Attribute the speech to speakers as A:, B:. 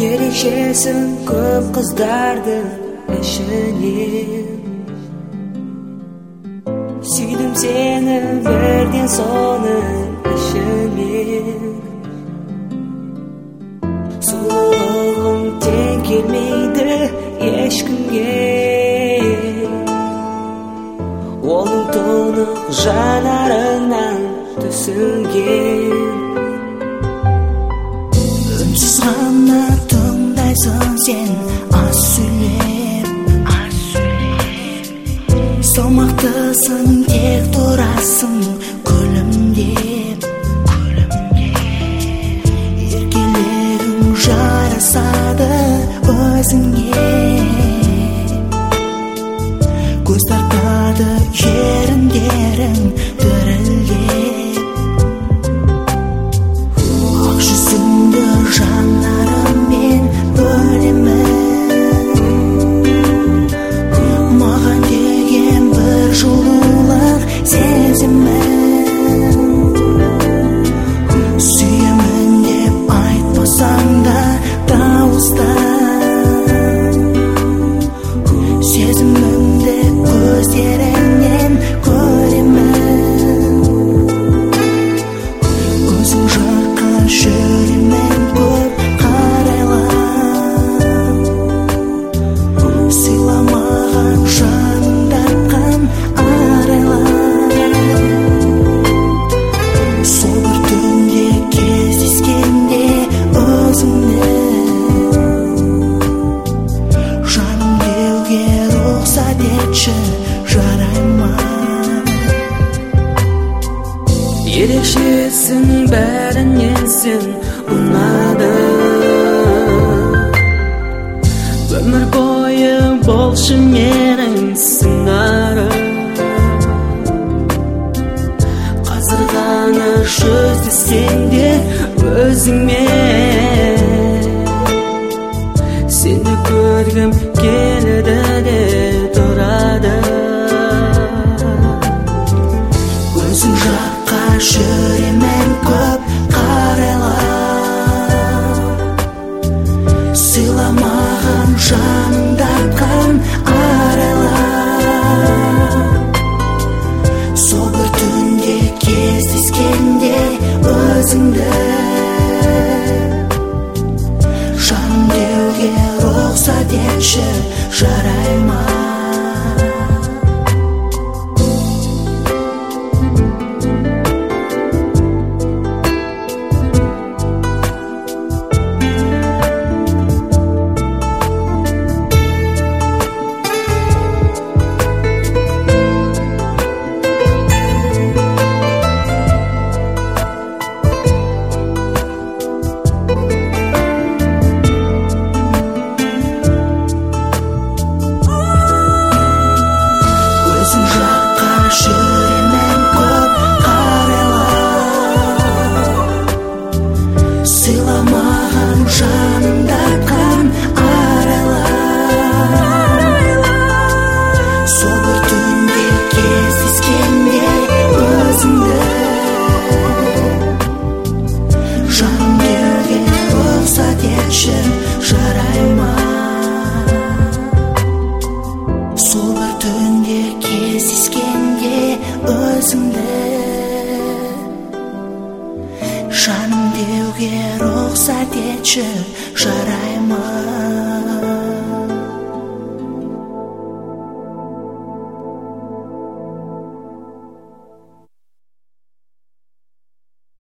A: Erişesin көп kızdardın eşini. Süydüm seni verdin sonun eşini. Sululuğum ten kelmeydi eşkimge. Olum tonuq janarından tüsüngen.
B: Ünsüz gana tыңдайсың сен аз сөйлеп. Салмақтысың, тек тұрасың күлімдеп. Еркелігің жарасады өзіңе. Көз тартады еріндерің дірілдеп. Ақ жүзіңді жанарыммен бөлемін. Маған деген бір жылулық сезімін. Сүйемін деп айтпасаң да дауыстан. Сезімімді көздеріңнен көремін. Өзің жаққа жүремін көп қарайлап. Сыйламаған жаныңдатқан арайлап. Сол бір түнде кездескенде өзіңді жаным деуге рұқсат етші, жарай ма?
A: Ерекшесің бәрінен сен ұнады. Өмір бойы болшы менің сыңарым. Қазір ғана жүздесең де өзіңмен. Сені көргім келеді де тұрады.
B: Өзің жаққа жүремін көп қарайлап. Сыйламаған жаныңдатқан арайлап. Сол бір түнде кездескенде өзіңді жаным деуге рұқсат етші, жарай ма? Өзің жаққа жүремін көп қарайлап. Сыйламаған жаныңдатқан арайлап. Сол бір түнде кездескенде өзіңді жаным деуге рұқсат етші, жарай ма? Сол бір түнде кездескенде өзіңді жаным деуге рұқсат етші, жарай ма?